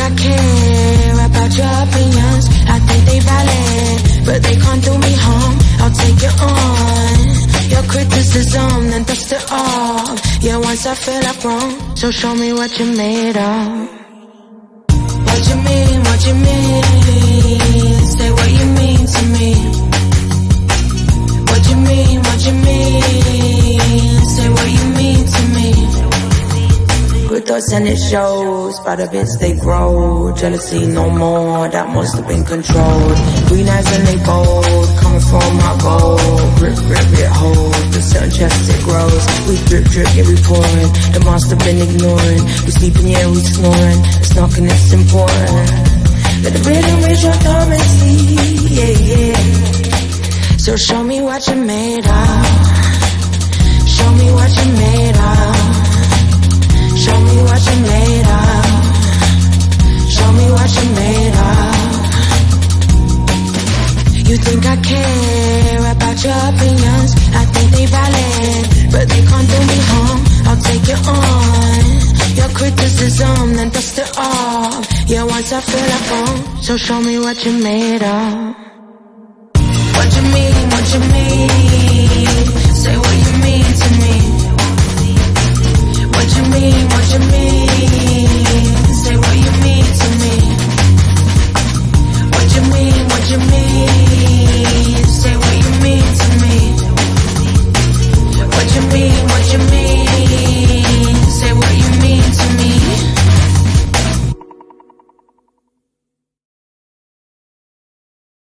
I care about your opinions? I think they valid, but they can't do me harm. I'll take it on your criticism, then dust it off. Yeah, once I feel like wrong, so show me what you're made of. What you mean, what you mean? Say what you mean to me. What you mean, what you mean? Say what you mean to me. Good thoughts and it shows, by the bits they grow. Jealousy no more, that must have been controlled. Green eyes and they bold, coming from my goal. Grip, grip, it holds, the certain chest it grows. We drip, drip, yeah we pouring. The monster been ignoring. We sleeping, yeah we snoring. It's knocking, it's important. Let the rhythm reach your thumb and see, yeah, yeah. So show me what you're made of. Show me what you're made of. Show me what you're made of. Show me what you're made of. You think I care about your opinions? I think they valid, but they can't do me harm. I'll take it on your criticism, then dust it off. Yeah, once I feel like wrong, so show me what you're made of. What you mean, what you mean? Say what you mean to me. What you mean, what you mean?